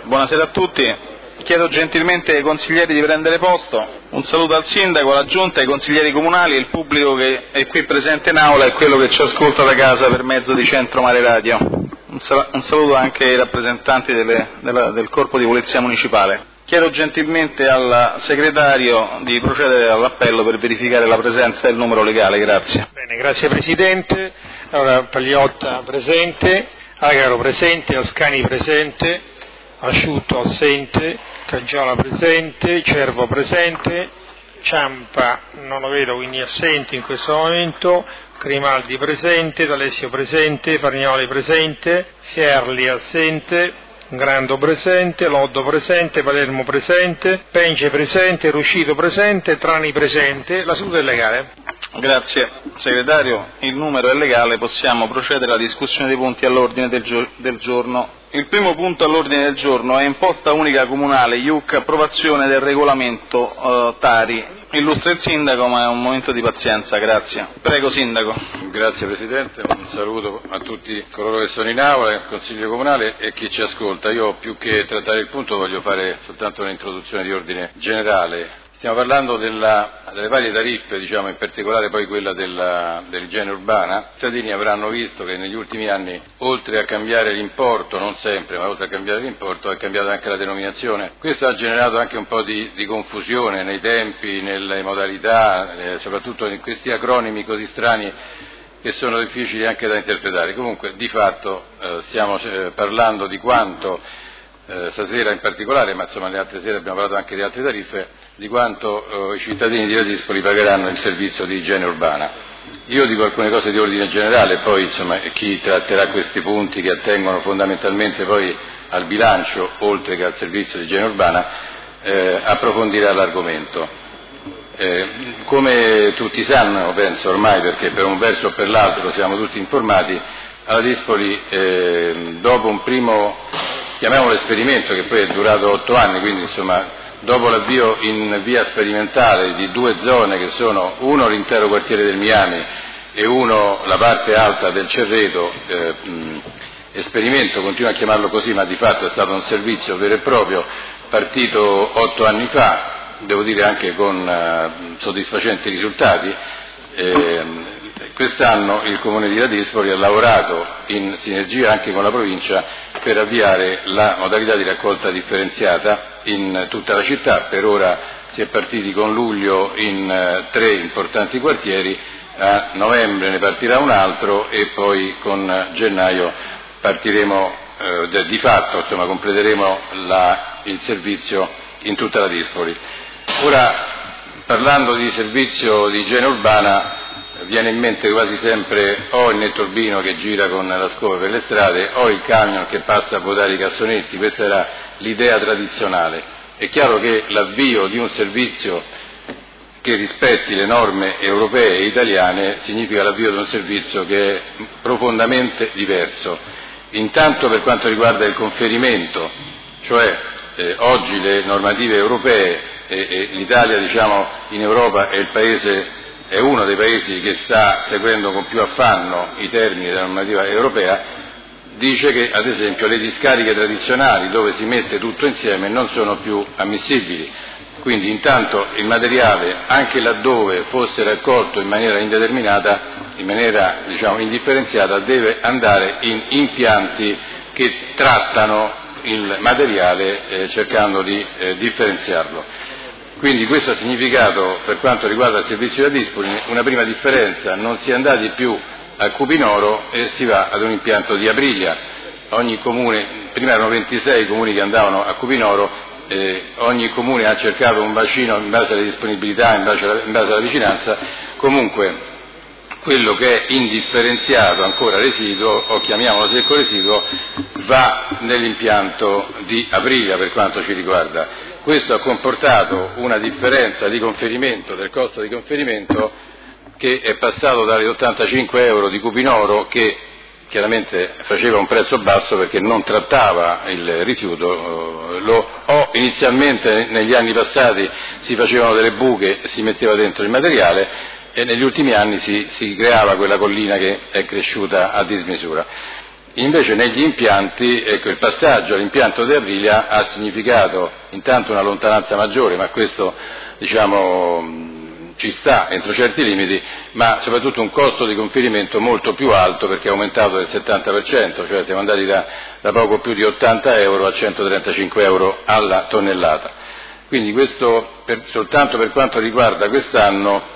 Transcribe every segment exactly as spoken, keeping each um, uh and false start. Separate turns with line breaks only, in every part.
Buonasera a tutti. Chiedo gentilmente ai consiglieri di prendere posto. Un saluto al sindaco, alla giunta, ai consiglieri comunali e il pubblico che è qui presente in aula e quello che ci ascolta da casa per mezzo di Centro Mare Radio. Un saluto anche ai rappresentanti delle, della, del Corpo di Polizia Municipale. Chiedo gentilmente al segretario di procedere all'appello per verificare la presenza del numero legale. Grazie.
Bene, grazie Presidente. Allora, Pagliotta presente, Agaro presente, Ascani presente, Asciutto assente, Caggiola presente, Cervo presente, Ciampa non lo vedo quindi assente in questo momento, Grimaldi presente, D'Alessio presente, Farnioli presente, Sierli assente, Grando presente, Loddo presente, Palermo presente, Pence presente, Ruscito presente, Trani presente. La seduta è legale.
Grazie segretario, il numero è legale, possiamo procedere alla discussione dei punti all'ordine del, gio- del giorno. Il primo punto all'ordine del giorno è imposta unica comunale I U C, approvazione del regolamento uh, Tari. Illustra il sindaco, ma è un momento di pazienza, grazie. Prego sindaco.
Grazie Presidente, un saluto a tutti coloro che sono in aula, al Consiglio Comunale e chi ci ascolta. Io più che trattare il punto voglio fare soltanto un'introduzione di ordine generale. Stiamo parlando della, delle varie tariffe, diciamo, in particolare poi quella della, dell'igiene urbana. I cittadini avranno visto che negli ultimi anni, oltre a cambiare l'importo, non sempre, ma oltre a cambiare l'importo, è cambiata anche la denominazione. Questo ha generato anche un po' di, di confusione nei tempi, nelle modalità, eh, soprattutto in questi acronimi così strani che sono difficili anche da interpretare. Comunque, di fatto, eh, stiamo eh, parlando di quanto, eh, stasera in particolare, ma insomma le altre sere abbiamo parlato anche di altre tariffe, di quanto eh, i cittadini di Ladispoli pagheranno il servizio di igiene urbana. Io dico alcune cose di ordine generale, poi insomma chi tratterà questi punti che attengono fondamentalmente poi al bilancio, oltre che al servizio di igiene urbana, eh, approfondirà l'argomento. Eh, come tutti sanno, penso ormai, perché per un verso o per l'altro siamo tutti informati, a Ladispoli eh, dopo un primo, chiamiamolo esperimento, che poi è durato otto anni, quindi insomma dopo l'avvio in via sperimentale di due zone che sono uno l'intero quartiere del Miami e uno la parte alta del Cerreto, eh, mh, esperimento, continuo a chiamarlo così, ma di fatto è stato un servizio vero e proprio, partito otto anni fa, devo dire anche con eh, soddisfacenti risultati. Eh, quest'anno il Comune di Ladispoli ha lavorato in sinergia anche con la provincia per avviare la modalità di raccolta differenziata in tutta la città. Per ora si è partiti con luglio in eh, tre importanti quartieri, a novembre ne partirà un altro e poi con gennaio partiremo eh, di fatto, insomma completeremo la, il servizio in tutta Ladispoli. Ora, parlando di servizio di igiene urbana, viene in mente quasi sempre o il netturbino che gira con la scopa per le strade o il camion che passa a votare i cassonetti. Questa era l'idea tradizionale. È chiaro che l'avvio di un servizio che rispetti le norme europee e italiane significa l'avvio di un servizio che è profondamente diverso. Intanto per quanto riguarda il conferimento, cioè eh, oggi le normative europee e, e l'Italia, diciamo, in Europa è il paese è uno dei paesi che sta seguendo con più affanno i termini della normativa europea, dice che ad esempio le discariche tradizionali dove si mette tutto insieme non sono più ammissibili, quindi intanto il materiale, anche laddove fosse raccolto in maniera indeterminata, in maniera diciamo indifferenziata, deve andare in impianti che trattano il materiale eh, cercando di eh, differenziarlo. Quindi questo ha significato, per quanto riguarda il servizio di Ladispoli, una prima differenza: non si è andati più a Cupinoro e si va ad un impianto di Aprilia. Ogni comune, prima erano ventisei comuni che andavano a Cupinoro, eh, ogni comune ha cercato un bacino in base alle disponibilità, in base alla, in base alla vicinanza. Comunque quello che è indifferenziato, ancora residuo, o chiamiamolo secco residuo, va nell'impianto di Aprilia per quanto ci riguarda. Questo ha comportato una differenza di conferimento, del costo di conferimento, che è passato dalle ottantacinque euro di Cupinoro, che chiaramente faceva un prezzo basso perché non trattava il rifiuto, lo, o inizialmente negli anni passati si facevano delle buche e si metteva dentro il materiale, e negli ultimi anni si, si creava quella collina che è cresciuta a dismisura. Invece negli impianti, ecco, il passaggio all'impianto di Aprilia ha significato intanto una lontananza maggiore, ma questo diciamo ci sta entro certi limiti, ma soprattutto un costo di conferimento molto più alto perché è aumentato del settanta per cento, cioè siamo andati da, da poco più di ottanta euro a centotrentacinque euro alla tonnellata. Quindi questo per, soltanto per quanto riguarda quest'anno,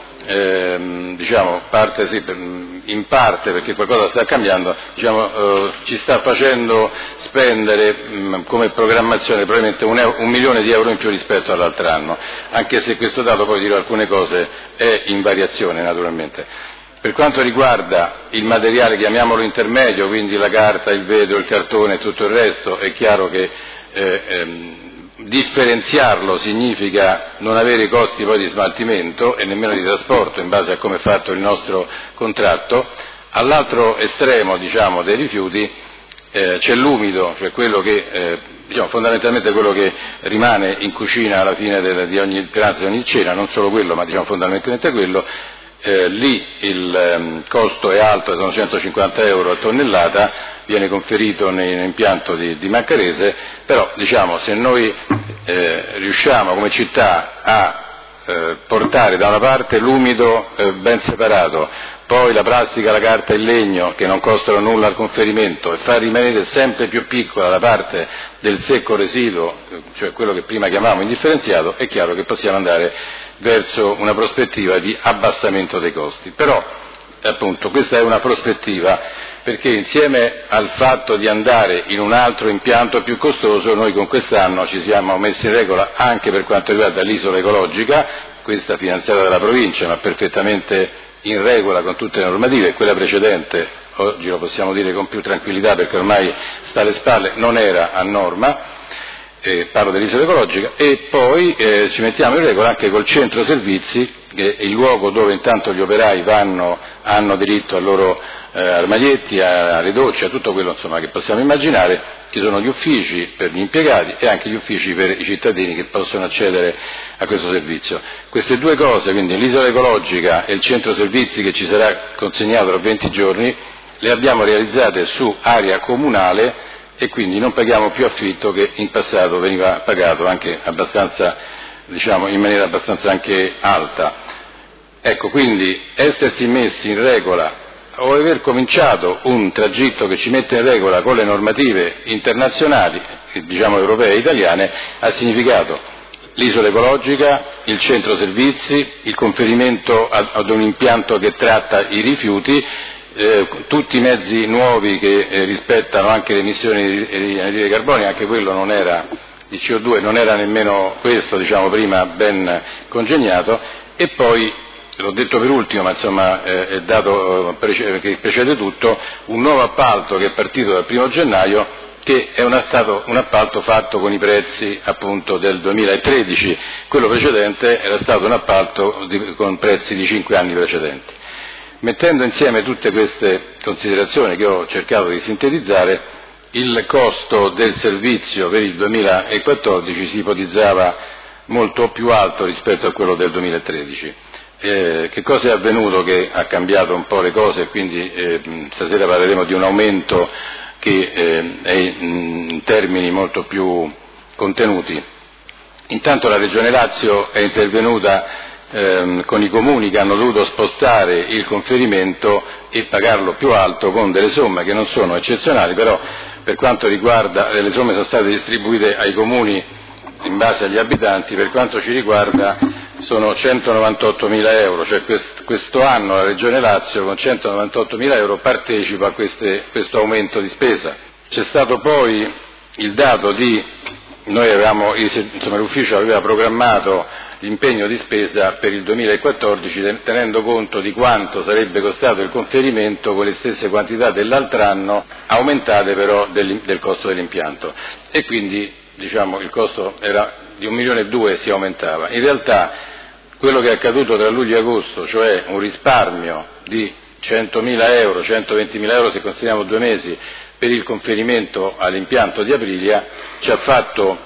ehm, diciamo, parte, sì, per, in parte perché qualcosa sta cambiando, diciamo, eh, ci sta facendo spendere mh, come programmazione probabilmente un, euro, un milione di euro in più rispetto all'altro anno, anche se questo dato, poi dirò alcune cose, è in variazione naturalmente. Per quanto riguarda il materiale, chiamiamolo intermedio, quindi la carta, il vetro, il cartone e tutto il resto, è chiaro che eh, ehm, differenziarlo significa non avere costi poi di smaltimento e nemmeno di trasporto in base a come è fatto il nostro contratto. All'altro estremo, diciamo, dei rifiuti eh, c'è l'umido, cioè quello che eh, diciamo fondamentalmente quello che rimane in cucina alla fine del, di ogni pranzo, di ogni cena, non solo quello, ma diciamo fondamentalmente quello. Eh, lì il ehm, costo è alto, sono centocinquanta euro a tonnellata, viene conferito nell'impianto di, di Maccarese, però diciamo se noi eh, riusciamo come città a eh, portare da una parte l'umido eh, ben separato, poi la plastica, la carta e il legno che non costano nulla al conferimento e far rimanere sempre più piccola la parte del secco residuo, cioè quello che prima chiamavamo indifferenziato, è chiaro che possiamo andare verso una prospettiva di abbassamento dei costi. Però appunto questa è una prospettiva perché insieme al fatto di andare in un altro impianto più costoso noi con quest'anno ci siamo messi in regola anche per quanto riguarda l'isola ecologica, questa finanziata dalla provincia ma perfettamente in regola con tutte le normative, e quella precedente, oggi lo possiamo dire con più tranquillità perché ormai sta alle spalle, non era a norma. Eh, parlo dell'isola ecologica, e poi eh, ci mettiamo in regola anche col centro servizi, che è il luogo dove intanto gli operai vanno, hanno diritto ai loro eh, armadietti, alle docce, a tutto quello insomma, che possiamo immaginare. Ci sono gli uffici per gli impiegati e anche gli uffici per i cittadini che possono accedere a questo servizio. Queste due cose, quindi l'isola ecologica e il centro servizi che ci sarà consegnato tra venti giorni, le abbiamo realizzate su area comunale e quindi non paghiamo più affitto che in passato veniva pagato anche abbastanza, diciamo, in maniera abbastanza anche alta. Ecco, quindi essersi messi in regola o aver cominciato un tragitto che ci mette in regola con le normative internazionali, diciamo europee e italiane, ha significato l'isola ecologica, il centro servizi, il conferimento ad, ad un impianto che tratta i rifiuti, Eh, tutti i mezzi nuovi che eh, rispettano anche le emissioni di, di anidride carbonica, anche quello non era di C O due, non era nemmeno questo, diciamo, prima ben congegnato, e poi, l'ho detto per ultimo, ma insomma eh, è dato eh, che precede tutto, un nuovo appalto che è partito dal primo gennaio, che è un, stato un appalto fatto con i prezzi appunto del duemilatredici, quello precedente era stato un appalto di, con prezzi di cinque anni precedenti. Mettendo insieme tutte queste considerazioni che ho cercato di sintetizzare, il costo del servizio per il duemilaquattordici si ipotizzava molto più alto rispetto a quello del duemilatredici. Eh, che cosa è avvenuto che ha cambiato un po' le cose e quindi eh, stasera parleremo di un aumento che eh, è in termini molto più contenuti. Intanto la Regione Lazio è intervenuta Ehm, con i comuni che hanno dovuto spostare il conferimento e pagarlo più alto con delle somme che non sono eccezionali, però per quanto riguarda, le somme sono state distribuite ai comuni in base agli abitanti, per quanto ci riguarda sono centonovantottomila euro, cioè quest, questo anno la Regione Lazio con centonovantottomila euro partecipa a queste, questo aumento di spesa. C'è stato poi il dato di, noi avevamo, insomma l'ufficio aveva programmato l'impegno di spesa per il duemilaquattordici tenendo conto di quanto sarebbe costato il conferimento con le stesse quantità dell'altro anno, aumentate però del, del costo dell'impianto, e quindi diciamo il costo era di un milione e due, si aumentava. In realtà quello che è accaduto tra luglio e agosto, cioè un risparmio di centomila euro, centoventimila euro se consideriamo due mesi per il conferimento all'impianto di Aprilia, ci ha fatto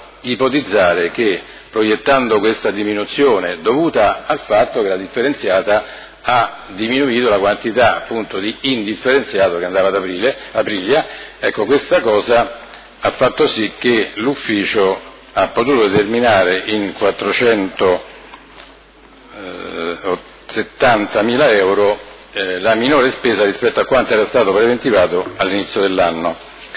ipotizzare che, proiettando questa diminuzione dovuta al fatto che la differenziata ha diminuito la quantità appunto di indifferenziato che andava ad Aprilia, Aprilia. Ecco, questa cosa ha fatto sì che l'ufficio ha potuto determinare in quattrocentosettantamila euro eh, la minore spesa rispetto a quanto era stato preventivato all'inizio dell'anno.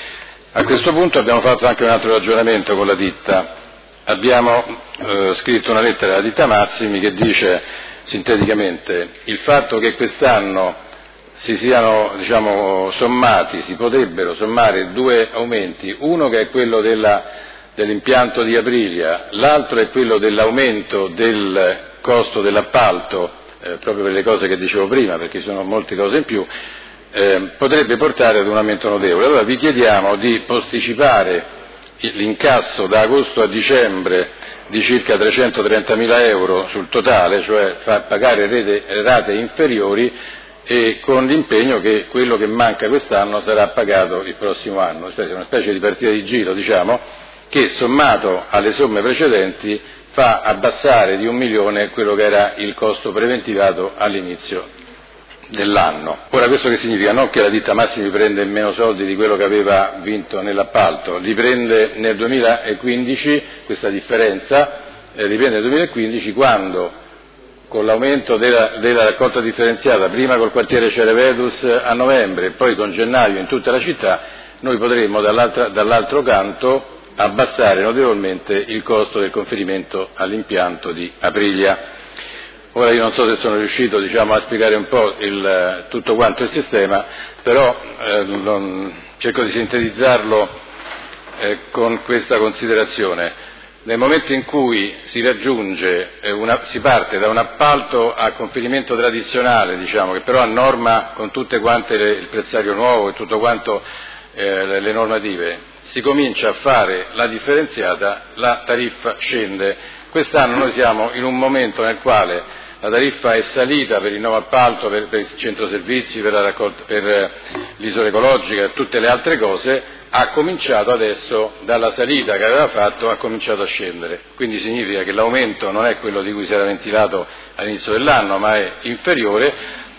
A questo punto abbiamo fatto anche un altro ragionamento con la ditta. Abbiamo eh, scritto una lettera alla ditta Massimi che dice sinteticamente: il fatto che quest'anno si siano, diciamo, sommati, si potrebbero sommare due aumenti, uno che è quello della, dell'impianto di Aprilia, l'altro è quello dell'aumento del costo dell'appalto, eh, proprio per le cose che dicevo prima, perché ci sono molte cose in più, eh, potrebbe portare ad un aumento notevole. Allora vi chiediamo di posticipare l'incasso da agosto a dicembre di circa trecentotrentamila euro sul totale, cioè far pagare rete, rate inferiori, e con l'impegno che quello che manca quest'anno sarà pagato il prossimo anno, cioè una specie di partita di giro, diciamo, che sommato alle somme precedenti fa abbassare di un milione quello che era il costo preventivato all'inizio dell'anno. Ora, questo che significa? Non che la ditta Massimi prende meno soldi di quello che aveva vinto nell'appalto, li prende nel duemilaquindici, questa differenza eh, li prende nel duemilaquindici, quando con l'aumento della, della raccolta differenziata, prima col quartiere Cerevedus a novembre e poi con gennaio in tutta la città, noi potremmo dall'altro canto abbassare notevolmente il costo del conferimento all'impianto di Aprilia. Ora io non so se sono riuscito, diciamo, a spiegare un po' il, tutto quanto il sistema, però eh, non, cerco di sintetizzarlo eh, con questa considerazione. Nel momento in cui si raggiunge, eh, una, si parte da un appalto a conferimento tradizionale, diciamo, che però ha norma con tutte quante le, il prezzario nuovo e tutto quanto eh, le, le normative, si comincia a fare la differenziata, la tariffa scende. Quest'anno noi siamo in un momento nel quale la tariffa è salita per il nuovo appalto, per, per il centro servizi, per, la raccolta, per l'isola ecologica e tutte le altre cose. Ha cominciato adesso, dalla salita che aveva fatto, ha cominciato a scendere. Quindi significa che l'aumento non è quello di cui si era ventilato all'inizio dell'anno, ma è inferiore,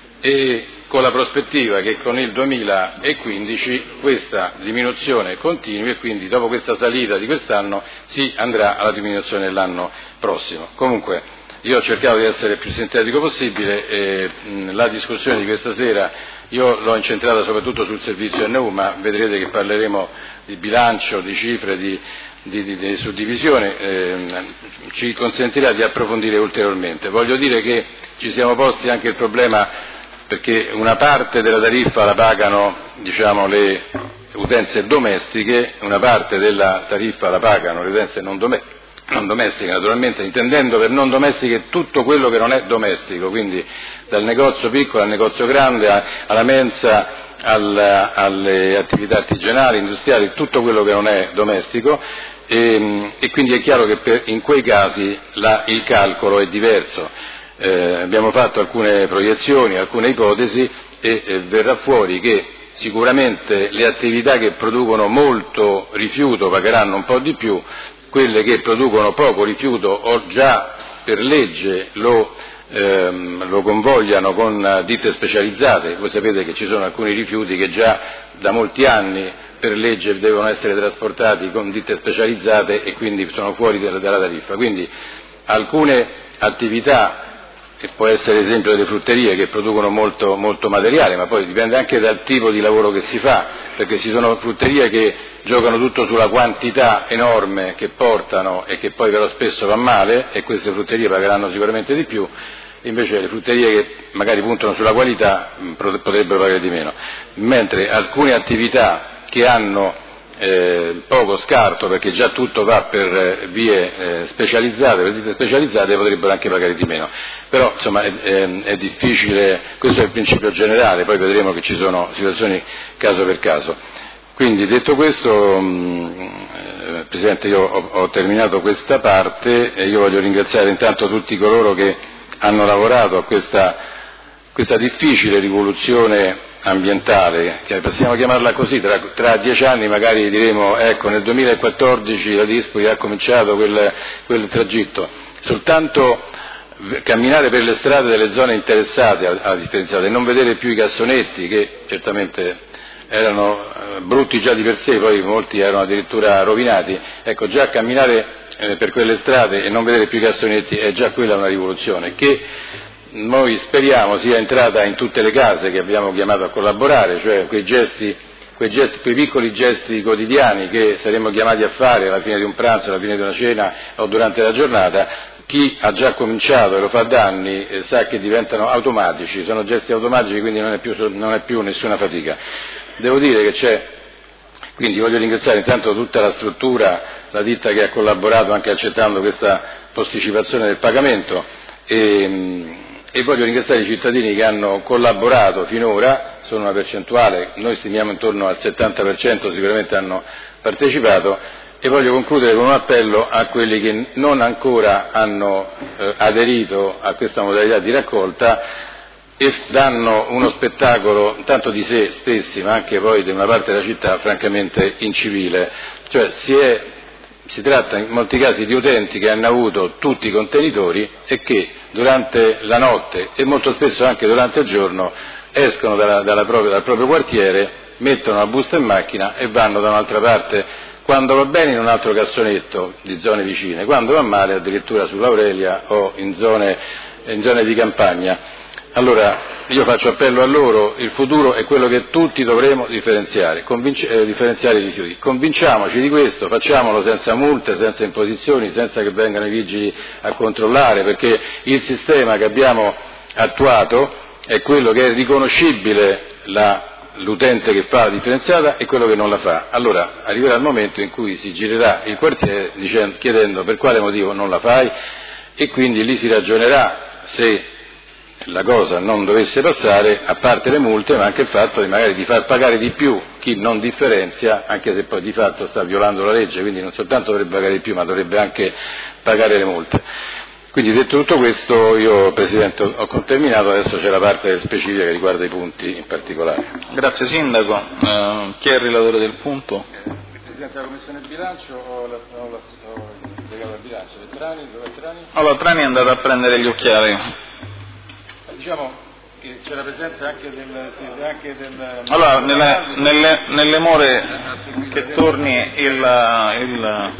e con la prospettiva che con il duemilaquindici questa diminuzione continui e quindi dopo questa salita di quest'anno si andrà alla diminuzione dell'anno prossimo. Comunque io ho cercato di essere il più sintetico possibile e mh, la discussione di questa sera io l'ho incentrata soprattutto sul servizio N U, ma vedrete che parleremo di bilancio, di cifre, di, di, di, di suddivisione, eh, ci consentirà di approfondire ulteriormente. Voglio dire che ci siamo posti anche il problema, perché una parte della tariffa la pagano, diciamo, le utenze domestiche, una parte della tariffa la pagano le utenze non domestiche. Non domestiche, naturalmente, intendendo per non domestiche tutto quello che non è domestico, quindi dal negozio piccolo al negozio grande, alla mensa, al, alle attività artigianali, industriali, tutto quello che non è domestico, e, e quindi è chiaro che per, in quei casi la, il calcolo è diverso. Eh, abbiamo fatto alcune proiezioni, alcune ipotesi e eh, verrà fuori che sicuramente le attività che producono molto rifiuto pagheranno un po' di più, quelle che producono poco rifiuto o già per legge lo, ehm, lo convogliano con ditte specializzate. Voi sapete che ci sono alcuni rifiuti che già da molti anni per legge devono essere trasportati con ditte specializzate e quindi sono fuori dalla, dalla tariffa. Quindi alcune attività, che può essere esempio delle frutterie che producono molto, molto materiale, ma poi dipende anche dal tipo di lavoro che si fa, perché ci sono frutterie che giocano tutto sulla quantità enorme che portano e che poi però spesso va male, e queste frutterie pagheranno sicuramente di più, invece le frutterie che magari puntano sulla qualità potrebbero pagare di meno, mentre alcune attività che hanno Eh, poco scarto, perché già tutto va per eh, vie eh, specializzate, per ditte specializzate, potrebbero anche pagare di meno. Però insomma è, è, è difficile, questo è il principio generale, poi vedremo che ci sono situazioni caso per caso. Quindi detto questo, mh, eh, Presidente, io ho, ho terminato questa parte e io voglio ringraziare intanto tutti coloro che hanno lavorato a questa, questa difficile rivoluzione ambientale, che possiamo chiamarla così. Tra, tra dieci anni magari diremo, ecco, nel duemilaquattordici la Dispoli ha cominciato quel, quel tragitto. Soltanto camminare per le strade delle zone interessate alla differenziata e non vedere più i cassonetti, che certamente erano brutti già di per sé, poi molti erano addirittura rovinati, ecco, già camminare eh, per quelle strade e non vedere più i cassonetti è già quella una rivoluzione, che noi speriamo sia entrata in tutte le case che abbiamo chiamato a collaborare, cioè quei gesti, quei gesti, quei piccoli gesti quotidiani che saremo chiamati a fare alla fine di un pranzo, alla fine di una cena o durante la giornata. Chi ha già cominciato e lo fa da anni eh, sa che diventano automatici, sono gesti automatici, quindi non è più, non è più nessuna fatica. Devo dire che c'è, quindi voglio ringraziare intanto tutta la struttura, la ditta che ha collaborato anche accettando questa posticipazione del pagamento e, e voglio ringraziare i cittadini che hanno collaborato finora, sono una percentuale, noi stimiamo intorno al settanta per cento sicuramente hanno partecipato. E voglio concludere con un appello a quelli che non ancora hanno eh, aderito a questa modalità di raccolta e danno uno spettacolo tanto di sé stessi, ma anche poi di una parte della città francamente incivile. Cioè si, è, si tratta in molti casi di utenti che hanno avuto tutti i contenitori e che durante la notte e molto spesso anche durante il giorno escono dalla, dalla propria, dal proprio quartiere, mettono la busta in macchina e vanno da un'altra parte, quando va bene in un altro cassonetto di zone vicine, quando va male addirittura sull'Aurelia o in zone, in zone di campagna. Allora io faccio appello a loro, il futuro è quello che tutti dovremo differenziare, convinci- eh, differenziare i rifiuti. Convinciamoci di questo, facciamolo senza multe, senza imposizioni, senza che vengano i vigili a controllare, perché il sistema che abbiamo attuato è quello che è riconoscibile la l'utente che fa la differenziata e quello che non la fa. Allora arriverà il momento in cui si girerà il quartiere dicendo, chiedendo per quale motivo non la fai e quindi lì si ragionerà se la cosa non dovesse passare, a parte le multe, ma anche il fatto di magari di far pagare di più chi non differenzia, anche se poi di fatto sta violando la legge, quindi non soltanto dovrebbe pagare di più ma dovrebbe anche pagare le multe. Quindi detto tutto questo, io Presidente ho terminato, adesso c'è la parte specifica che riguarda i punti in particolare.
Grazie Sindaco. Eh, chi è il relatore del punto?
Il Presidente della Commissione Bilancio o la, o la, o il delegato del bilancio? Vetrani? Dove è Vetrani?
Allora, Trani è andato a prendere gli occhiali.
Diciamo che c'è la presenza anche del... Sì, anche del
allora, nelle, nelle, nelle more che torni il... il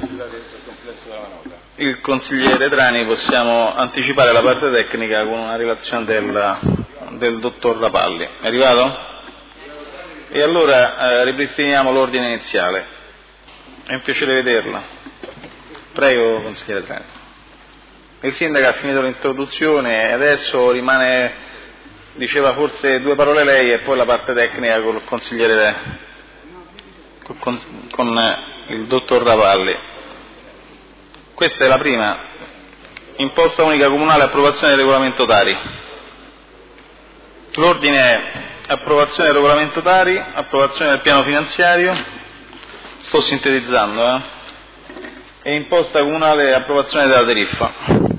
il consigliere Trani possiamo anticipare la parte tecnica con una relazione del, del dottor Rapalli. È arrivato? E allora eh, ripristiniamo l'ordine iniziale. È un piacere vederla. Prego, consigliere Trani. Il sindaco ha finito l'introduzione e adesso rimane, diceva forse due parole lei e poi la parte tecnica con il consigliere, con, con il dottor Rapalli. Questa è la prima, imposta unica comunale, approvazione del regolamento Tari. L'ordine è approvazione del regolamento Tari, approvazione del piano finanziario, sto sintetizzando, eh? E imposta comunale, approvazione della tariffa.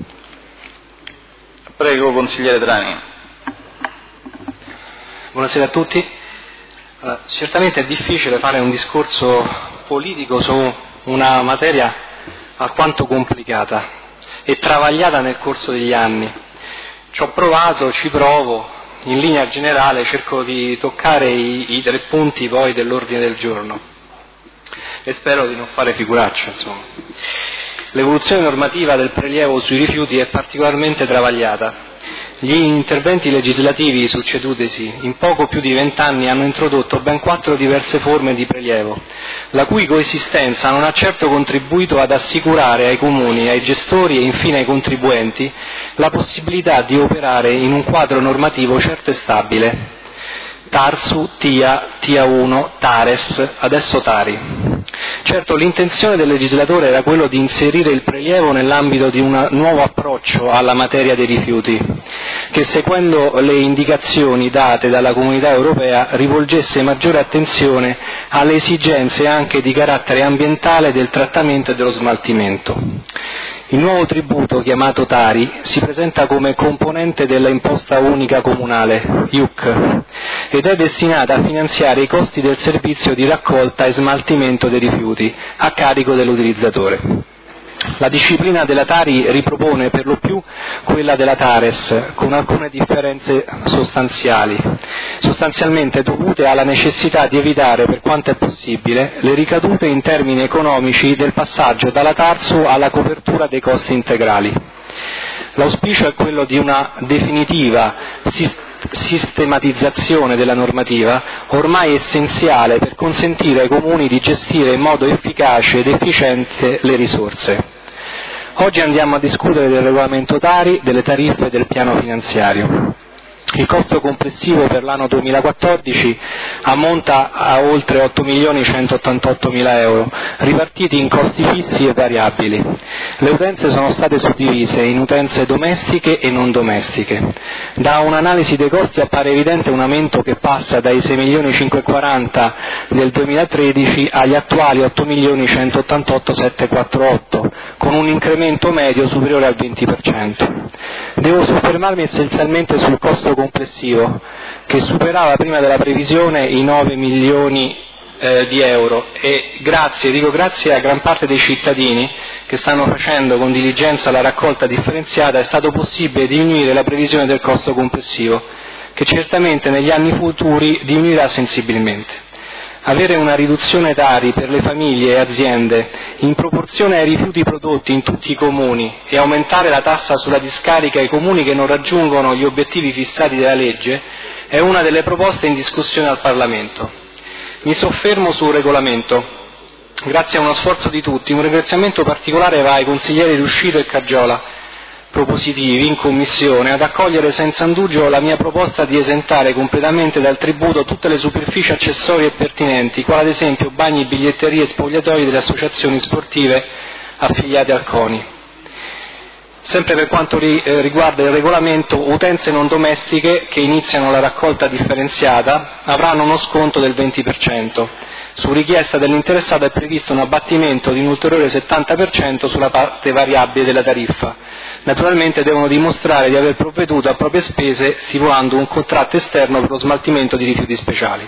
Prego, consigliere Trani.
Buonasera a tutti. Allora, certamente è difficile fare un discorso politico su una materia alquanto complicata e travagliata nel corso degli anni. Ci ho provato, ci provo, in linea generale cerco di toccare i, i tre punti poi dell'ordine del giorno e spero di non fare figuracce, insomma. L'evoluzione normativa del prelievo sui rifiuti è particolarmente travagliata. Gli interventi legislativi succedutisi in poco più di vent'anni hanno introdotto ben quattro diverse forme di prelievo, la cui coesistenza non ha certo contribuito ad assicurare ai comuni, ai gestori e infine ai contribuenti la possibilità di operare in un quadro normativo certo e stabile. Tarsu, Tia, Tia uno, Tares, adesso Tari. Certo, l'intenzione del legislatore era quello di inserire il prelievo nell'ambito di un nuovo approccio alla materia dei rifiuti, che seguendo le indicazioni date dalla Comunità Europea rivolgesse maggiore attenzione alle esigenze anche di carattere ambientale del trattamento e dello smaltimento. Il nuovo tributo, chiamato Tari, si presenta come componente della imposta unica comunale, I U C, ed è destinata a finanziare i costi del servizio di raccolta e smaltimento dei rifiuti a carico dell'utilizzatore. La disciplina della Tari ripropone per lo più quella della Tares, con alcune differenze sostanziali, sostanzialmente dovute alla necessità di evitare, per quanto è possibile, le ricadute in termini economici del passaggio dalla Tarsu alla copertura dei costi integrali. L'auspicio è quello di una definitiva sistematizzazione della normativa, ormai essenziale per consentire ai comuni di gestire in modo efficace ed efficiente le risorse. Oggi andiamo a discutere del regolamento Tari, delle tariffe e del piano finanziario. Il costo complessivo per l'anno duemilaquattordici ammonta a oltre otto milioni centottantotto mila euro, ripartiti in costi fissi e variabili. Le utenze sono state suddivise in utenze domestiche e non domestiche. Da un'analisi dei costi appare evidente un aumento che passa dai sei milioni cinquecentoquaranta del duemilatredici agli attuali otto milioni centottantotto mila settecentoquarantotto, con un incremento medio superiore al venti per cento. Devo soffermarmi essenzialmente sul costo complessivo, che superava prima della previsione i nove milioni eh, di euro e grazie, dico grazie a gran parte dei cittadini che stanno facendo con diligenza la raccolta differenziata è stato possibile diminuire la previsione del costo complessivo, che certamente negli anni futuri diminuirà sensibilmente. Avere una riduzione Tari per le famiglie e aziende in proporzione ai rifiuti prodotti in tutti i comuni e aumentare la tassa sulla discarica ai comuni che non raggiungono gli obiettivi fissati dalla legge è una delle proposte in discussione al Parlamento. Mi soffermo sul regolamento. Grazie a uno sforzo di tutti, un ringraziamento particolare va ai consiglieri Riuscito e Caggiola, propositivi in Commissione, ad accogliere senza indugio la mia proposta di esentare completamente dal tributo tutte le superfici accessorie e pertinenti, quali ad esempio bagni, biglietterie e spogliatoi delle associazioni sportive affiliate al CONI. Sempre per quanto riguarda il regolamento, utenze non domestiche che iniziano la raccolta differenziata avranno uno sconto del venti per cento. Su richiesta dell'interessato è previsto un abbattimento di un ulteriore settanta per cento sulla parte variabile della tariffa. Naturalmente devono dimostrare di aver provveduto a proprie spese stipulando un contratto esterno per lo smaltimento di rifiuti speciali.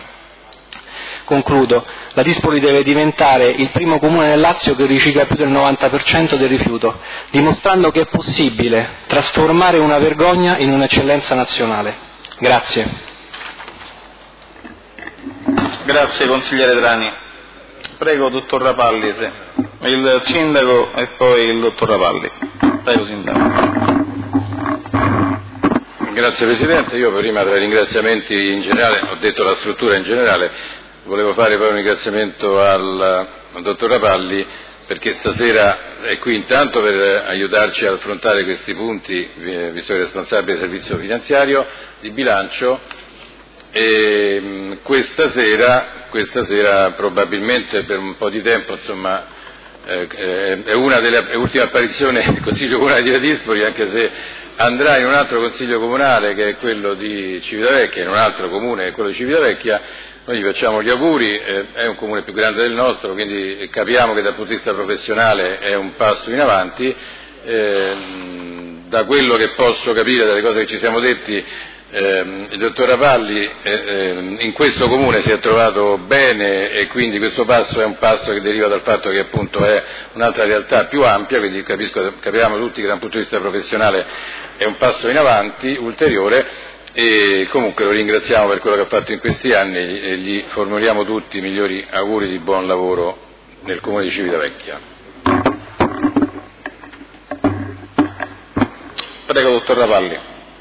Concludo. La Dispoli deve diventare il primo comune nel Lazio che ricicla più del novanta per cento del rifiuto, dimostrando che è possibile trasformare una vergogna in un'eccellenza nazionale. Grazie.
Grazie consigliere Drani. Prego dottor Rapalli, se. il sindaco e poi il dottor Rapalli. Prego sindaco.
Grazie Presidente, io prima tra i ringraziamenti in generale, ho detto la struttura in generale, volevo fare poi un ringraziamento al, al dottor Rapalli perché stasera è qui intanto per aiutarci ad affrontare questi punti, visto che è responsabile del servizio finanziario, di bilancio, e questa sera, questa sera probabilmente per un po' di tempo, insomma, eh, è una delle ultime apparizioni del Consiglio Comunale di Ladispoli, anche se andrà in un altro Consiglio Comunale che è quello di Civitavecchia, in un altro comune che è quello di Civitavecchia. Noi gli facciamo gli auguri, eh, è un comune più grande del nostro, quindi capiamo che dal punto di vista professionale è un passo in avanti. Eh, da quello che posso capire, dalle cose che ci siamo detti, eh, il dottor Rapalli eh, eh, in questo comune si è trovato bene e quindi questo passo è un passo che deriva dal fatto che appunto è un'altra realtà più ampia, quindi capisco, capiamo tutti che dal punto di vista professionale è un passo in avanti ulteriore. E comunque lo ringraziamo per quello che ha fatto in questi anni e gli formuliamo tutti i migliori auguri di buon lavoro nel comune di Civitavecchia.
Prego dottor Rapalli.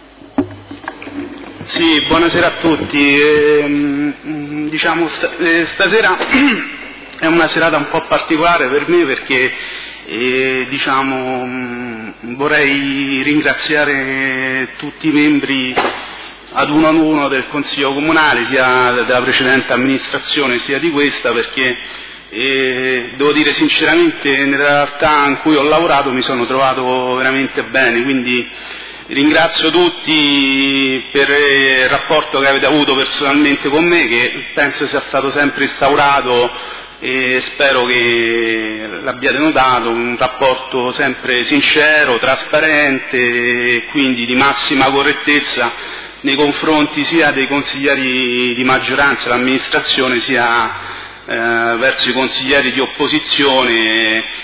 Sì, buonasera a tutti. Eh, diciamo st- eh, stasera è una serata un po' particolare per me perché eh, diciamo mh, vorrei ringraziare tutti i membri ad uno ad uno del Consiglio Comunale, sia della precedente amministrazione sia di questa, perché eh, devo dire sinceramente nella realtà in cui ho lavorato mi sono trovato veramente bene, quindi ringrazio tutti per il rapporto che avete avuto personalmente con me, che penso sia stato sempre instaurato e spero che l'abbiate notato, un rapporto sempre sincero, trasparente e quindi di massima correttezza nei confronti sia dei consiglieri di maggioranza dell'amministrazione sia eh, verso i consiglieri di opposizione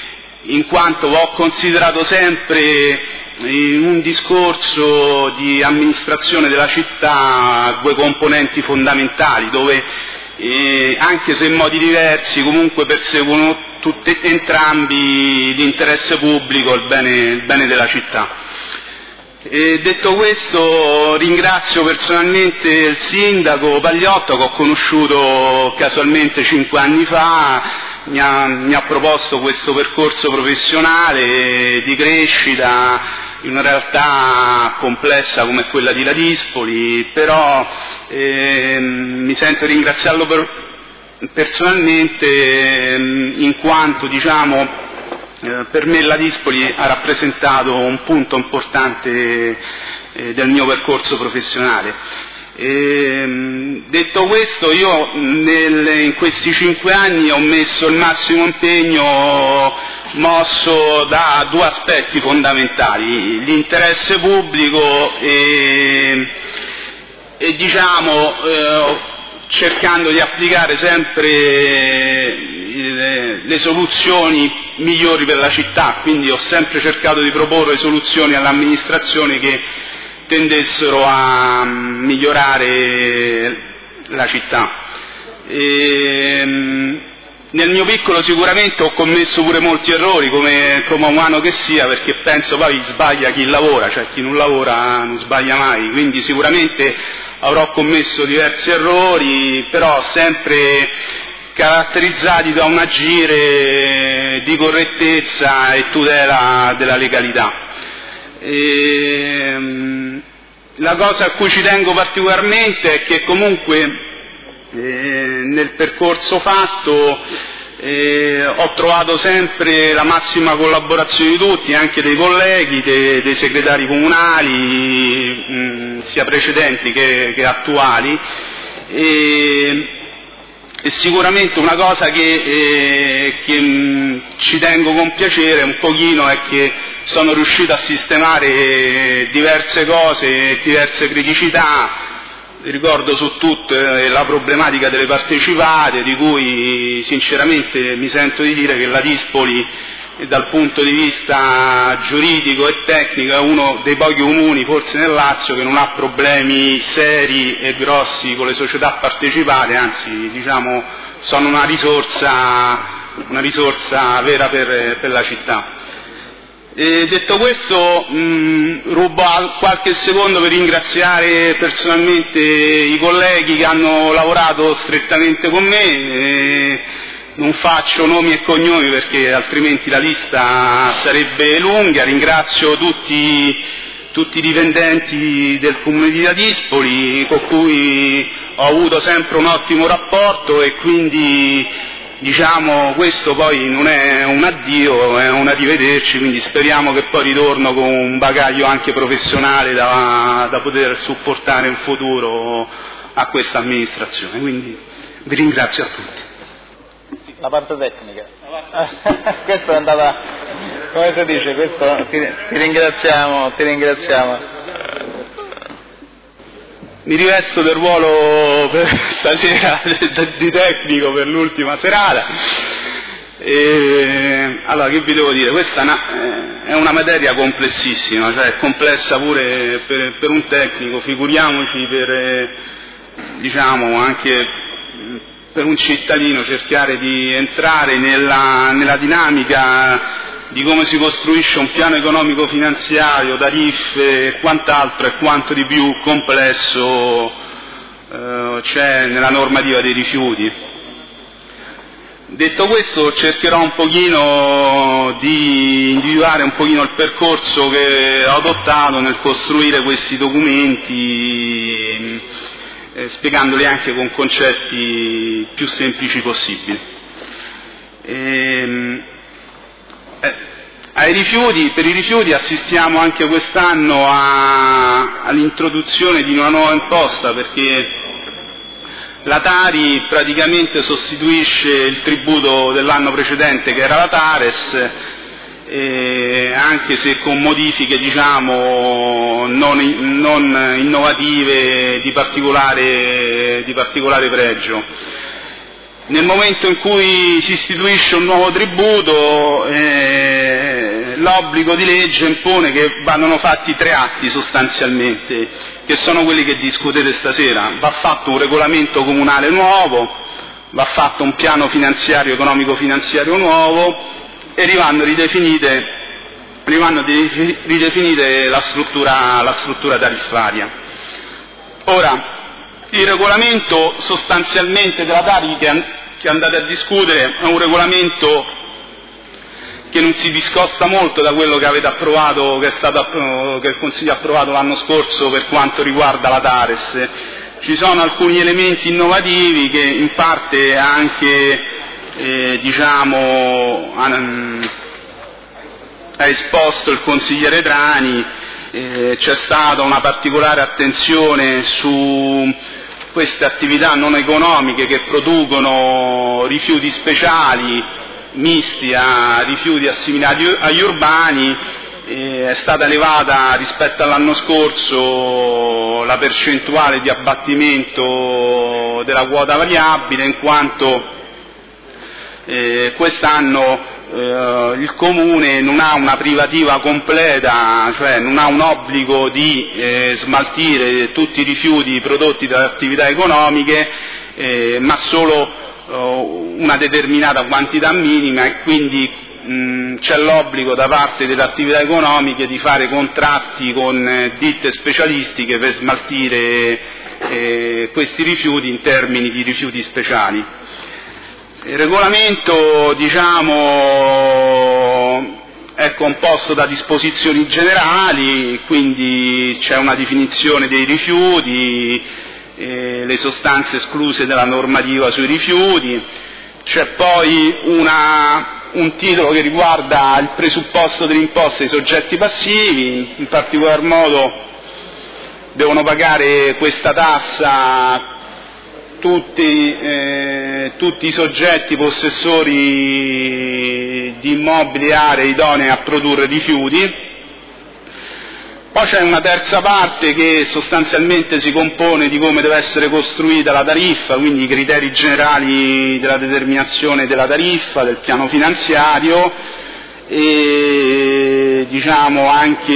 in quanto ho considerato sempre in un discorso di amministrazione della città due componenti fondamentali, dove eh, anche se in modi diversi comunque perseguono tutti entrambi l'interesse pubblico, il bene, il bene della città. E detto questo, ringrazio personalmente il sindaco Pagliotto, che ho conosciuto casualmente cinque anni fa, mi ha, mi ha proposto questo percorso professionale di crescita in una realtà complessa come quella di Ladispoli, però eh, mi sento di ringraziarlo per, personalmente eh, in quanto, diciamo, Eh, per me Ladispoli ha rappresentato un punto importante eh, del mio percorso professionale. E, detto questo, io nel, in questi cinque anni ho messo il massimo impegno mosso da due aspetti fondamentali: l'interesse pubblico e, e diciamo eh, cercando di applicare sempre le, le soluzioni migliori per la città, quindi ho sempre cercato di proporre soluzioni all'amministrazione che tendessero a migliorare la città. E, nel mio piccolo sicuramente ho commesso pure molti errori, come, come umano che sia, perché penso poi sbaglia chi lavora, cioè chi non lavora non sbaglia mai, quindi sicuramente avrò commesso diversi errori, però sempre caratterizzati da un agire di correttezza e tutela della legalità. E, la cosa a cui ci tengo particolarmente è che comunque eh, nel percorso fatto eh, ho trovato sempre la massima collaborazione di tutti, anche dei colleghi, dei, dei segretari comunali, mh, sia precedenti che, che attuali. E, E sicuramente una cosa che, eh, che mh, ci tengo con piacere un pochino è che sono riuscito a sistemare diverse cose, diverse criticità. Ricordo su tutto eh, la problematica delle partecipate, di cui sinceramente mi sento di dire che Ladispoli eh, dal punto di vista giuridico e tecnico è uno dei pochi comuni, forse nel Lazio, che non ha problemi seri e grossi con le società partecipate, anzi diciamo sono una risorsa, una risorsa vera per, per la città. E detto questo, mh, rubo qualche secondo per ringraziare personalmente i colleghi che hanno lavorato strettamente con me. E non faccio nomi e cognomi perché altrimenti la lista sarebbe lunga. Ringrazio tutti, tutti i dipendenti del Comune di Ladispoli, con cui ho avuto sempre un ottimo rapporto, e quindi diciamo questo poi non è un addio, è un arrivederci, quindi speriamo che poi ritorno con un bagaglio anche professionale da, da poter supportare in futuro a questa amministrazione. Quindi vi ringrazio a tutti.
La parte tecnica. Questa è andata, come si dice, questo, ti, ti ringraziamo, ti ringraziamo.
Mi rivesto del ruolo per stasera di tecnico per l'ultima serata. E, allora, che vi devo dire? Questa è una, è una materia complessissima, cioè è complessa pure per, per un tecnico, figuriamoci per, diciamo, anche per un cittadino cercare di entrare nella, nella dinamica di come si costruisce un piano economico finanziario, tariffe e quant'altro, e quanto di più complesso eh, c'è nella normativa dei rifiuti. Detto questo, cercherò un pochino di individuare un pochino il percorso che ho adottato nel costruire questi documenti, eh, spiegandoli anche con concetti più semplici possibili. E, Eh, ai rifiuti, per i rifiuti assistiamo anche quest'anno a, all'introduzione di una nuova imposta, perché la Tari praticamente sostituisce il tributo dell'anno precedente, che era la Tares, eh, anche se con modifiche diciamo non, non innovative di particolare, di particolare pregio. Nel momento in cui si istituisce un nuovo tributo, eh, l'obbligo di legge impone che vadano fatti tre atti sostanzialmente, che sono quelli che discutete stasera. Va fatto un regolamento comunale nuovo, va fatto un piano finanziario, economico-finanziario nuovo e rivanno ridefinite, rivanno ridefinite la struttura, la struttura tariffaria. Ora, il regolamento sostanzialmente della Tari che, che andate a discutere è un regolamento che non si discosta molto da quello che avete approvato, che, è stato, che il Consiglio ha approvato l'anno scorso per quanto riguarda la Tares. Ci sono alcuni elementi innovativi che in parte anche eh, diciamo, ha esposto il consigliere Trani. Eh, c'è stata una particolare attenzione su queste attività non economiche che producono rifiuti speciali misti a rifiuti assimilati agli urbani. Eh, è stata elevata rispetto all'anno scorso la percentuale di abbattimento della quota variabile, in quanto eh, quest'anno eh, il Comune non ha una privativa completa, cioè non ha un obbligo di eh, smaltire tutti i rifiuti prodotti dalle attività economiche, eh, ma solo eh, una determinata quantità minima, e quindi mh, c'è l'obbligo da parte delle attività economiche di fare contratti con eh, ditte specialistiche per smaltire eh, questi rifiuti in termini di rifiuti speciali. Il regolamento, diciamo, è composto da disposizioni generali, quindi c'è una definizione dei rifiuti, eh, le sostanze escluse dalla normativa sui rifiuti, c'è poi una, un titolo che riguarda il presupposto dell'imposta ai soggetti passivi, in particolar modo devono pagare questa tassa Tutti, eh, tutti i soggetti possessori di immobili e aree idonee a produrre rifiuti. Poi c'è una terza parte che sostanzialmente si compone di come deve essere costruita la tariffa, quindi i criteri generali della determinazione della tariffa, del piano finanziario e diciamo anche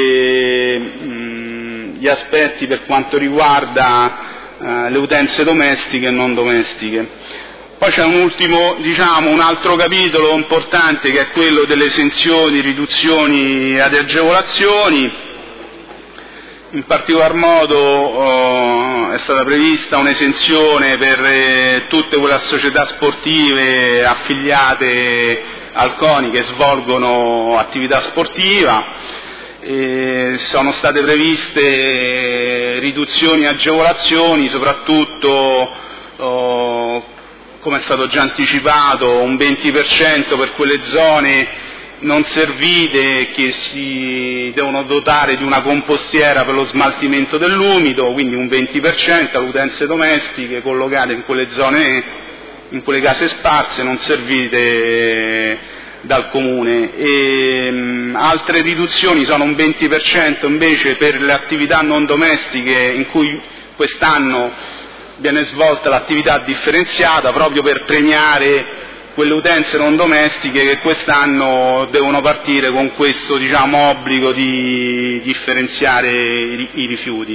mh, gli aspetti per quanto riguarda le utenze domestiche e non domestiche. Poi c'è un ultimo, diciamo, un altro capitolo importante che è quello delle esenzioni, riduzioni ed agevolazioni. In particolar modo eh, è stata prevista un'esenzione per eh, tutte quelle società sportive affiliate al CONI che svolgono attività sportiva. E sono state previste riduzioni e agevolazioni, soprattutto, oh, come è stato già anticipato, un venti per cento per quelle zone non servite che si devono dotare di una compostiera per lo smaltimento dell'umido, quindi un venti per cento alle utenze domestiche collocate in quelle zone, in quelle case sparse non servite dal Comune. E, mh, altre riduzioni sono un venti per cento invece per le attività non domestiche in cui quest'anno viene svolta l'attività differenziata proprio per premiare quelle utenze non domestiche che quest'anno devono partire con questo, diciamo, obbligo di differenziare i, i rifiuti.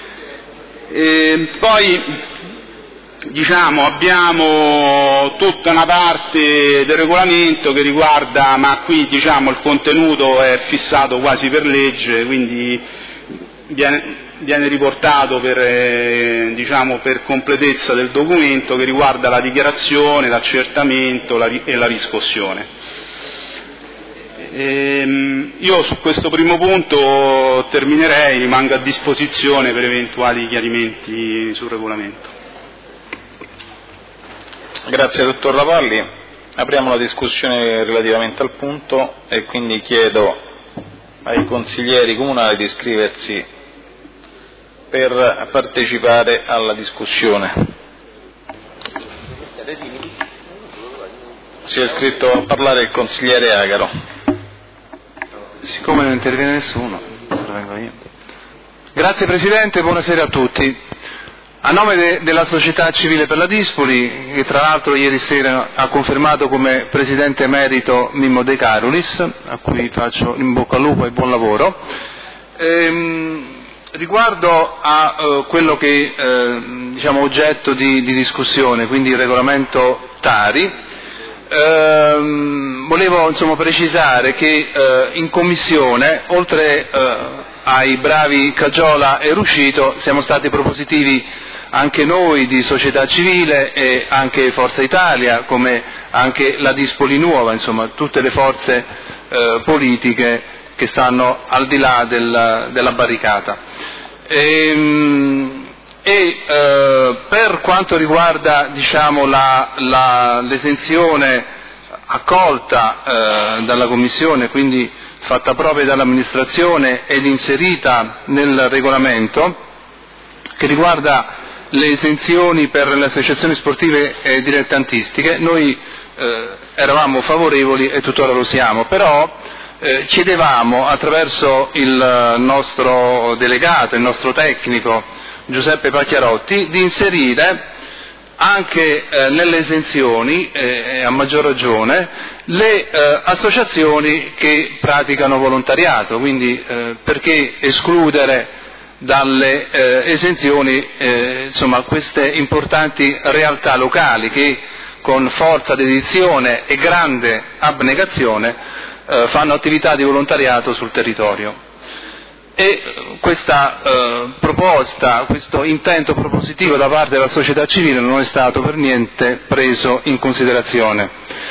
E poi Diciamo, abbiamo tutta una parte del regolamento che riguarda, ma qui diciamo, il contenuto è fissato quasi per legge, quindi viene, viene riportato per, eh, diciamo, per completezza del documento, che riguarda la dichiarazione, l'accertamento la, e la riscossione. Ehm, io su questo primo punto terminerei, rimango a disposizione per eventuali chiarimenti sul regolamento.
Grazie dottor Rapalli. Apriamo la discussione relativamente al punto e quindi chiedo ai consiglieri comunali di iscriversi per partecipare alla discussione. Si è iscritto a parlare il consigliere Agaro.
Siccome non interviene nessuno, intervengo io. Grazie Presidente, buonasera a tutti.
A nome de, della società civile per la Dispoli, che tra l'altro ieri sera ha confermato come presidente emerito Mimmo De Carolis, a cui faccio in bocca al lupo e buon lavoro, ehm, riguardo a eh, quello che eh, diciamo oggetto di, di discussione, quindi il regolamento Tari, ehm, volevo insomma precisare che eh, in commissione, oltre eh, ai bravi Cagiola e Ruscito, siamo stati propositivi anche noi di società civile e anche Forza Italia, come anche la Dispoli Nuova, insomma tutte le forze eh, politiche che stanno al di là del, della barricata. E, e eh, per quanto riguarda diciamo, la, la, l'esenzione accolta eh, dalla Commissione, quindi fatta propria dall'amministrazione ed inserita nel regolamento, che riguarda le esenzioni per le associazioni sportive e dilettantistiche, noi eh, eravamo favorevoli e tuttora lo siamo, però eh, chiedevamo attraverso il nostro delegato, il nostro tecnico Giuseppe Pacchiarotti, di inserire anche eh, nelle esenzioni, eh, a maggior ragione, le eh, associazioni che praticano volontariato, quindi eh, perché escludere dalle eh, esenzioni eh, insomma, queste importanti realtà locali che con forza dedizione e grande abnegazione eh, fanno attività di volontariato sul territorio. E questa eh, proposta, questo intento propositivo da parte della società civile non è stato per niente preso in considerazione.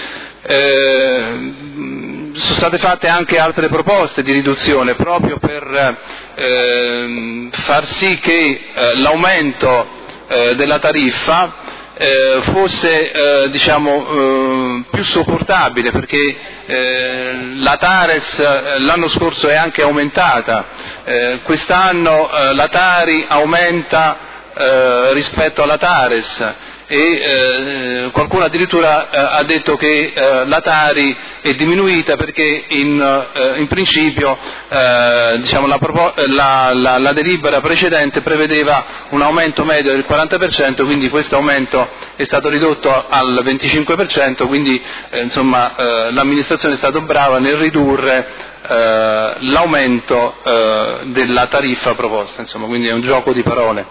Eh, sono state fatte anche altre proposte di riduzione proprio per eh, far sì che eh, l'aumento eh, della tariffa eh, fosse eh, diciamo, eh, più sopportabile, perché eh, la Tares eh, l'anno scorso è anche aumentata, eh, quest'anno eh, la Tari aumenta eh, rispetto alla Tares, e eh, qualcuno addirittura eh, ha detto che eh, la Tari è diminuita perché in, eh, in principio eh, diciamo, la, la, la, la delibera precedente prevedeva un aumento medio del quaranta per cento, quindi questo aumento è stato ridotto al venticinque per cento, quindi eh, insomma, eh, l'amministrazione è stata brava nel ridurre eh, l'aumento eh, della tariffa proposta, insomma, quindi è un gioco di parole.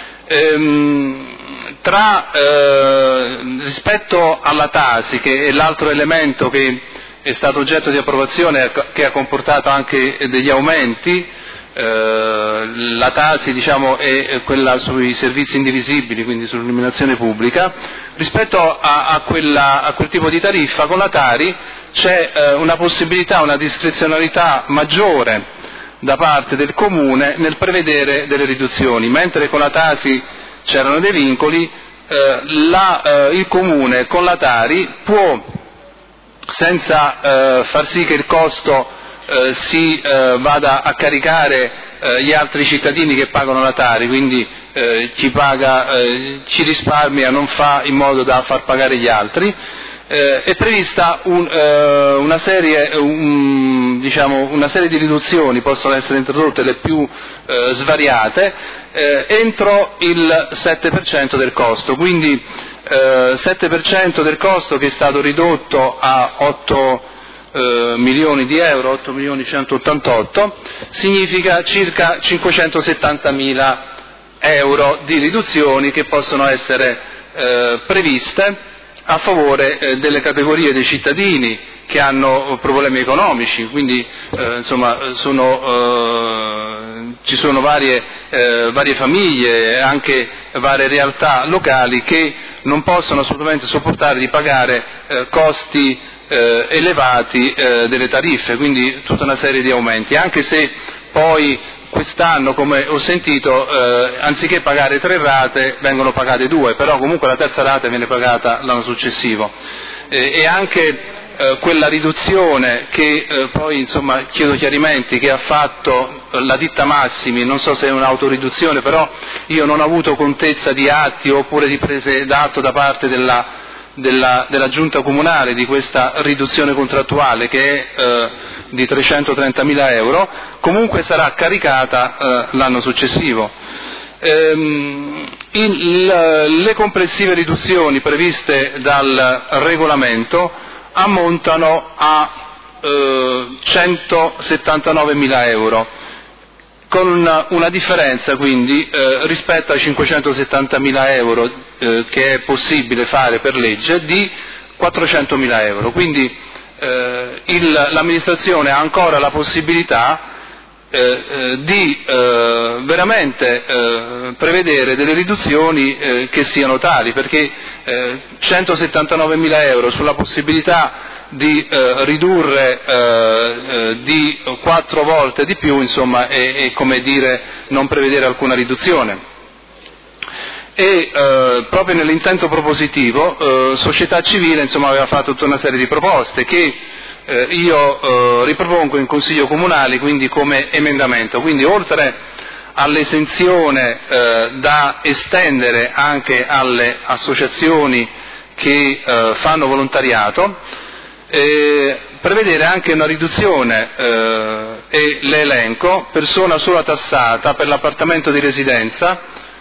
Ehm, Tra, eh, rispetto alla Tasi, che è l'altro elemento che è stato oggetto di approvazione, che ha comportato anche degli aumenti, eh, la Tasi diciamo, è quella sui servizi indivisibili, quindi sull'illuminazione pubblica, rispetto a, a, quella, a quel tipo di tariffa con la Tari c'è eh, una possibilità, una discrezionalità maggiore da parte del Comune nel prevedere delle riduzioni, mentre con la Tasi c'erano dei vincoli, eh, la, eh, il Comune con la Tari può, senza eh, far sì che il costo eh, si eh, vada a caricare eh, gli altri cittadini che pagano la Tari, quindi eh, chi paga, eh, ci risparmia, non fa in modo da far pagare gli altri, eh, è prevista un, eh, una, serie, un, diciamo, una serie di riduzioni, possono essere introdotte le più eh, svariate, eh, entro il sette per cento del costo, quindi eh, sette per cento del costo che è stato ridotto a otto eh, milioni di euro, otto milioni centottantotto, significa circa cinquecentosettantamila euro di riduzioni che possono essere eh, previste a favore eh, delle categorie dei cittadini che hanno problemi economici, quindi eh, insomma sono, eh, ci sono varie, eh, varie famiglie e anche varie realtà locali che non possono assolutamente sopportare di pagare eh, costi eh, elevati eh, delle tariffe, quindi tutta una serie di aumenti, anche se poi quest'anno, come ho sentito, eh, anziché pagare tre rate vengono pagate due, però comunque la terza rata viene pagata l'anno successivo. Eh, e anche eh, quella riduzione che eh, poi, insomma, chiedo chiarimenti, che ha fatto la ditta Massimi, non so se è un'autoriduzione, però io non ho avuto contezza di atti oppure di prese d'atto da parte della Della, della giunta comunale di questa riduzione contrattuale, che è eh, di trecentotrentamila euro, comunque sarà caricata eh, l'anno successivo.
Ehm, il, le complessive riduzioni previste dal regolamento ammontano a eh, centosettantanovemila euro, con una, una differenza quindi eh, rispetto ai cinquecentosettantamila euro eh, che è possibile fare per legge di quattrocentomila euro. Quindi eh, il, l'amministrazione ha ancora la possibilità Eh, eh, di eh, veramente eh, prevedere delle riduzioni eh, che siano tali, perché eh, centosettantanovemila euro sulla possibilità di eh, ridurre eh, eh, di quattro volte di più, insomma, è, è come dire non prevedere alcuna riduzione. E eh, proprio nell'intento propositivo eh, Società Civile, insomma, aveva fatto tutta una serie di proposte che Eh, io eh, ripropongo in Consiglio Comunale, quindi come emendamento. Quindi oltre all'esenzione eh, da estendere anche alle associazioni che eh, fanno volontariato, eh, prevedere anche una riduzione eh, e l'elenco persona sola tassata per l'appartamento di residenza.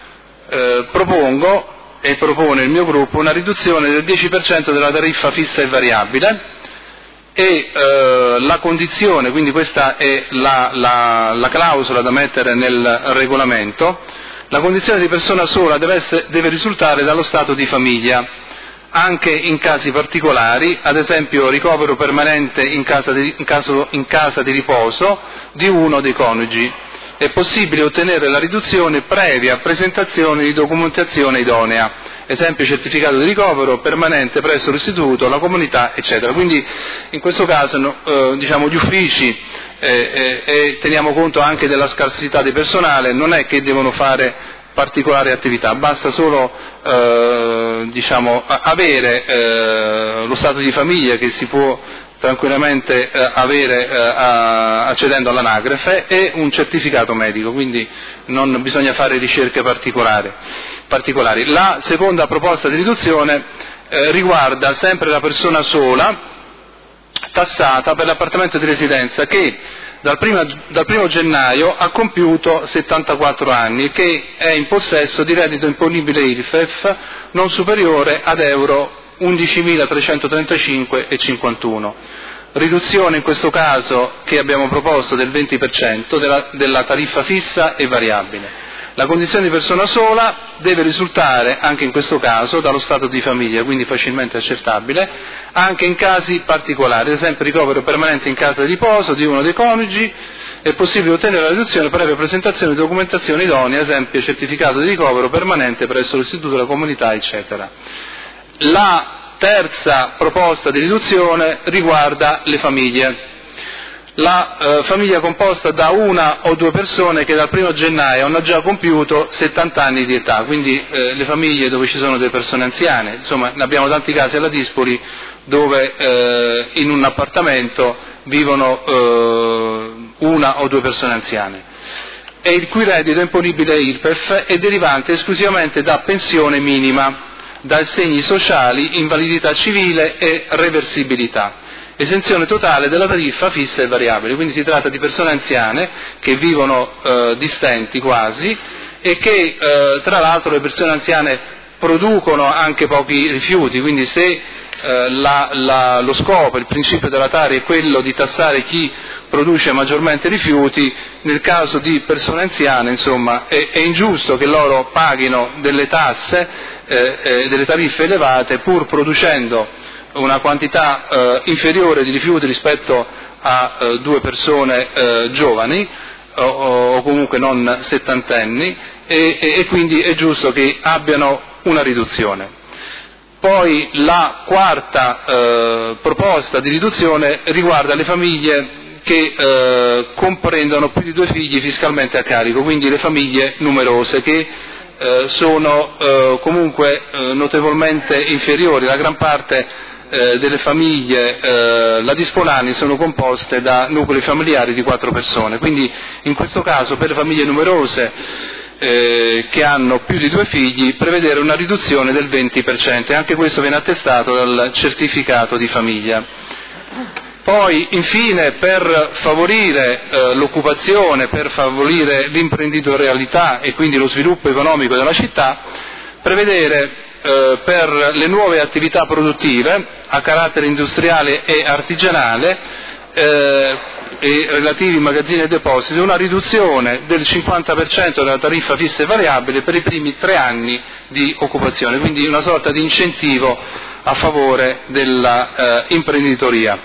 eh, propongo e propone il mio gruppo una riduzione del dieci per cento della tariffa fissa e variabile. E eh, la condizione, quindi questa è la, la, la clausola da mettere nel regolamento, la condizione di persona sola deve, essere, deve risultare dallo stato di famiglia, anche in casi particolari, ad esempio ricovero permanente in casa di, in caso, in casa di riposo di uno dei coniugi. È possibile ottenere la riduzione previa presentazione di documentazione idonea, esempio certificato di ricovero permanente presso l'istituto, la comunità, eccetera. Quindi in questo caso eh, diciamo, gli uffici, eh, eh, e teniamo conto anche della scarsità di personale, non è che devono fare particolari attività, basta solo eh, diciamo, avere eh, lo stato di famiglia che si può tranquillamente eh, avere eh, a, accedendo all'anagrafe e un certificato medico, quindi non bisogna fare ricerche particolari. particolari. La seconda proposta di riduzione eh, riguarda sempre la persona sola tassata per l'appartamento di residenza che dal, prima, dal primo gennaio ha compiuto settantaquattro anni e che è in possesso di reddito imponibile I R P E F non superiore ad euro undicimilatrecentotrentacinque virgola cinquantuno. Riduzione in questo caso che abbiamo proposto del venti per cento della, della tariffa fissa e variabile. La condizione di persona sola deve risultare anche in questo caso dallo stato di famiglia, quindi facilmente accertabile, anche in casi particolari, ad esempio ricovero permanente in casa di riposo di uno dei coniugi. È possibile ottenere la riduzione previa presentazione di documentazione idonea, ad esempio certificato di ricovero permanente presso l'istituto della comunità, eccetera. La terza proposta di riduzione riguarda le famiglie. La eh, famiglia composta da una o due persone che dal primo gennaio hanno già compiuto settanta anni di età, quindi eh, le famiglie dove ci sono delle persone anziane, insomma ne abbiamo tanti casi alla Dispoli dove eh, in un appartamento vivono eh, una o due persone anziane, e il cui reddito imponibile I R P E F è derivante esclusivamente da pensione minima, da assegni sociali, invalidità civile e reversibilità. Esenzione totale della tariffa fissa e variabile, quindi si tratta di persone anziane che vivono eh, distenti quasi e che eh, tra l'altro le persone anziane producono anche pochi rifiuti, quindi se eh, la, la, lo scopo, il principio della Tari è quello di tassare chi produce maggiormente rifiuti, nel caso di persone anziane insomma è, è ingiusto che loro paghino delle tasse, eh, eh, delle tariffe elevate pur producendo una quantità eh, inferiore di rifiuti rispetto a eh, due persone eh, giovani o, o comunque non settantenni e, e, e quindi è giusto che abbiano una riduzione. Poi la quarta eh, proposta di riduzione riguarda le famiglie che eh, comprendono più di due figli fiscalmente a carico, quindi le famiglie numerose che eh, sono eh, comunque eh, notevolmente inferiori. La gran parte eh, delle famiglie eh, la Dispolani sono composte da nuclei familiari di quattro persone, quindi in questo caso per le famiglie numerose eh, che hanno più di due figli prevedere una riduzione del venti per cento, e anche questo viene attestato dal certificato di famiglia. Poi infine per favorire eh, l'occupazione, per favorire l'imprenditorialità e quindi lo sviluppo economico della città, prevedere eh, per le nuove attività produttive a carattere industriale e artigianale eh, e relativi magazzini e depositi una riduzione del cinquanta per cento della tariffa fissa e variabile per i primi tre anni di occupazione, quindi una sorta di incentivo a favore della eh, imprenditoria.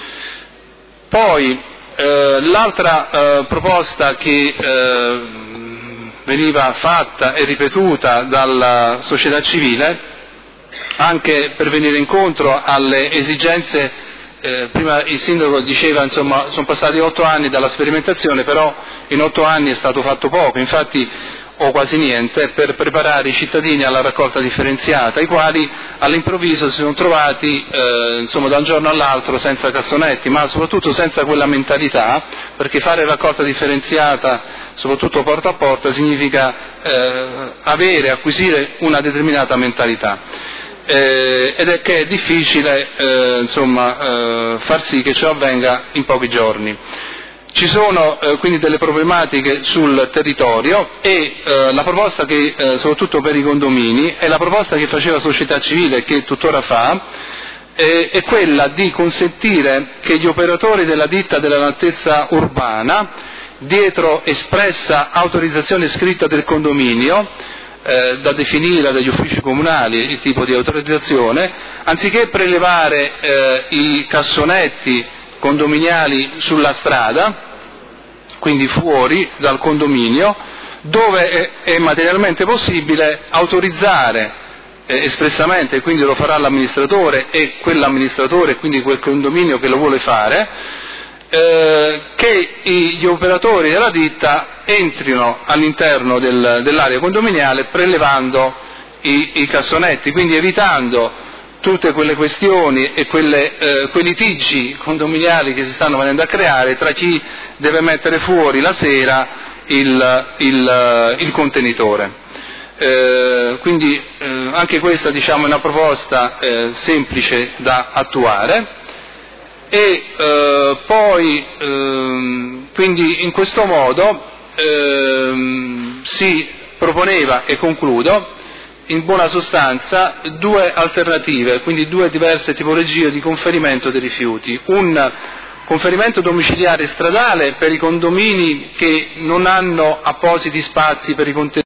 Poi eh, l'altra eh, proposta che eh, veniva fatta e ripetuta dalla società civile, anche per venire incontro alle esigenze, eh, prima il sindaco diceva, insomma, sono passati otto anni dalla sperimentazione, però in otto anni è stato fatto poco, infatti o quasi niente, per preparare i cittadini alla raccolta differenziata, i quali all'improvviso si sono trovati eh, insomma, da un giorno all'altro senza cassonetti, ma soprattutto senza quella mentalità, perché fare raccolta differenziata, soprattutto porta a porta, significa eh, avere, acquisire una determinata mentalità. Eh, ed è che è difficile eh, insomma, eh, far sì che ciò avvenga in pochi giorni. Ci sono eh, quindi delle problematiche sul territorio e eh, la proposta che, eh, soprattutto per i condomini, è la proposta che faceva società civile e che tuttora fa, eh, è quella di consentire che gli operatori della ditta dell'altezza urbana, dietro espressa autorizzazione scritta del condominio, eh, da definire dagli uffici comunali il tipo di autorizzazione, anziché prelevare eh, i cassonetti condominiali sulla strada, quindi fuori dal condominio, dove è, è materialmente possibile autorizzare eh, espressamente, quindi lo farà l'amministratore e quell'amministratore, quindi quel condominio che lo vuole fare, eh, che i, gli operatori della ditta entrino all'interno del, dell'area condominiale prelevando i, i cassonetti, quindi evitando tutte quelle questioni e quelle, eh, quei litigi condominiali che si stanno venendo a creare tra chi deve mettere fuori la sera il, il, il contenitore. Eh, quindi eh, anche questa, diciamo, è una proposta eh, semplice da attuare e eh, poi eh, quindi in questo modo eh, si proponeva, e concludo, in buona sostanza due alternative, quindi due diverse tipologie di conferimento dei rifiuti: un conferimento domiciliare stradale per i condomini che non hanno appositi spazi per i contenitori